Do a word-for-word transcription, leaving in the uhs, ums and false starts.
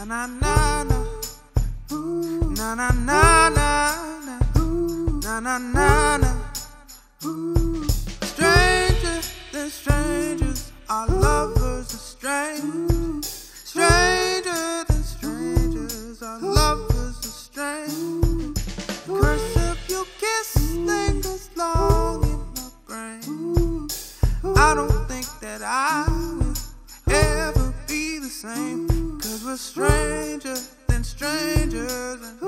na na na, na na na na, na na na na. Stranger than strangers, our lovers are strange. Stranger than strangers, our lovers are strange. Curse if you kiss lingers long in my brain. I don't think that I will ever be the same, 'cause we're stranger than strangers.